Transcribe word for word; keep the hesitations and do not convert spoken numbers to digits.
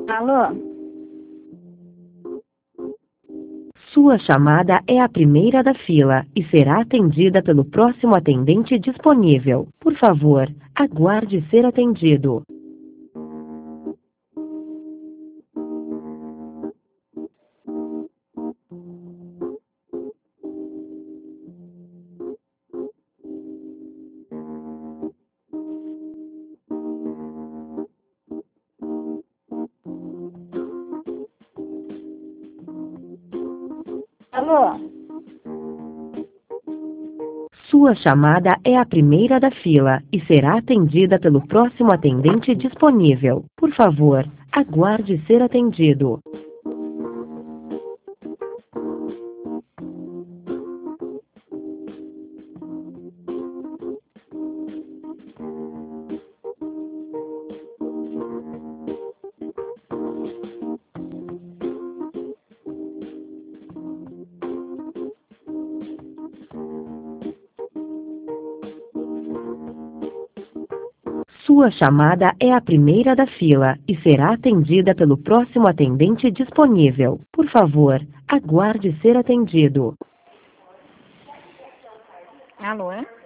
Alô? Sua chamada é a primeira da fila e será atendida pelo próximo atendente disponível. Por favor, aguarde ser atendido. Alô? Sua chamada é a primeira da fila e será atendida pelo próximo atendente disponível. Por favor, aguarde ser atendido. Sua chamada é a primeira da fila e será atendida pelo próximo atendente disponível. Por favor, aguarde ser atendido. Alô?